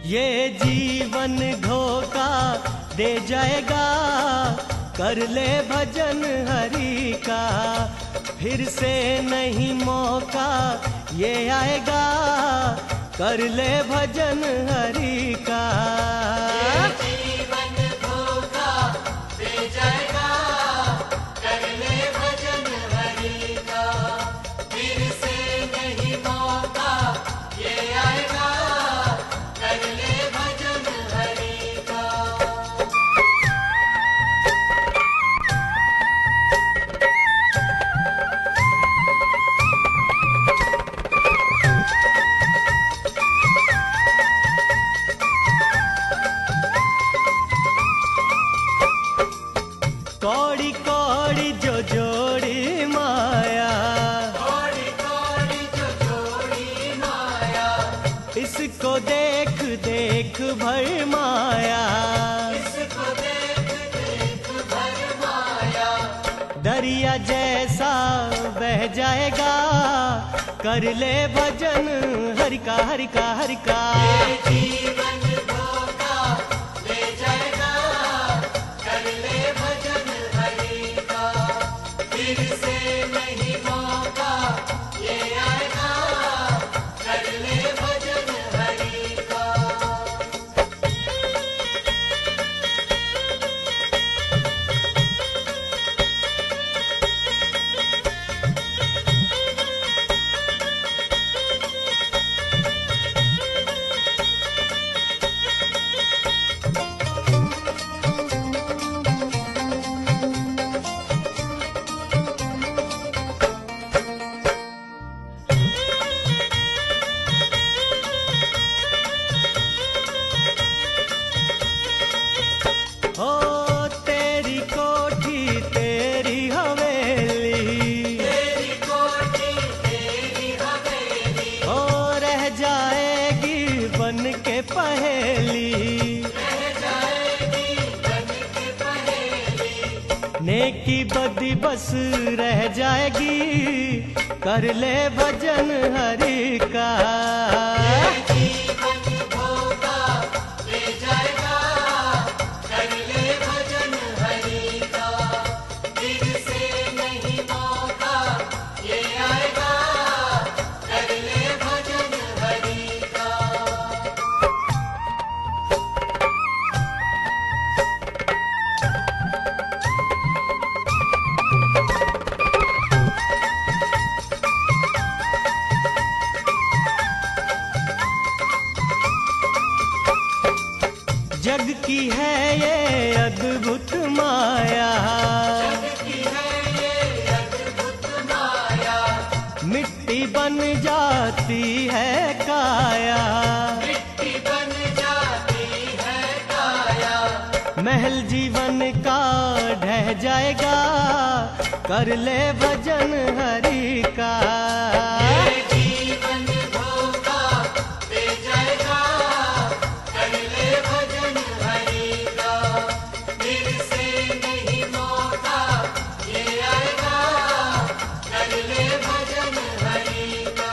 ये जीवन धोखा दे जाएगा, कर ले भजन हरि का, फिर से नहीं मौका ये आएगा, कर ले भजन हरि का। ये जीवन धोखा दे जाएगा, कर ले भजन हरि का, फिर से नहीं मौका ये आएगा, कर ले भजन हरि का। कौड़ी कौड़ी जो जोड़ी माया, कौड़ी कौड़ी जो जोड़ी माया, इसको देख देख भर माया, इसको देख देख भर माया, दरिया जैसा बह जाएगा, कर ले भजन हरि का हरि का हरि का। ये जीवन धोखा ले जाएगा, कर ले भजन हरि का, फिर से नहीं मौका ये आएगा, कर ले भजन हरि का। हो तेरी कोठी तेरी हवेली, तेरी कोठी तेरी हवेली, हो रह जाएगी बन के पहेली, रह जाएगी बन के पहेली, नेकी बदी बस रह जाएगी, कर ले भजन हरि का। ये जीवन धोखा ले जाएगा, कर ले भजन हरि का, फिर से नहीं मौका ये आएगा, कर ले भजन हरि का। जग की है ये अद्भुत माया, जग की है ये अद्भुत माया, मिट्टी बन जाती है काया, मिट्टी बन जाती है काया, महल जीवन का ढह जाएगा, कर ले भजन हरि का। ये जीवन धोखा दे जाएगा, कर ले भजन हरि का, फिर से नहीं मौका ये आएगा, कर ले भजन हरि का।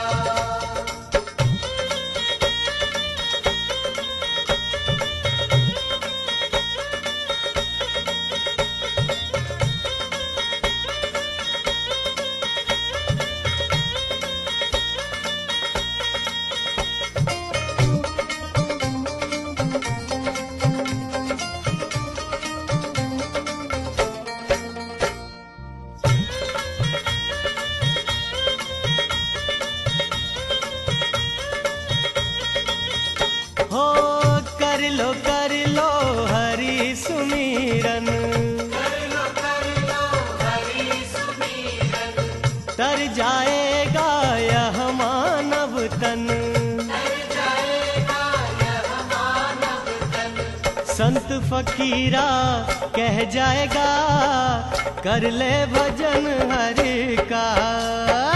हो कर लो हरि सुमिरन, कर लो हरि सुमिरन, तर जाएगा यह मानव तन, कर जाएगा यह मानव तन, संत फकीरा कह जाएगा, कर ले भजन हरि का।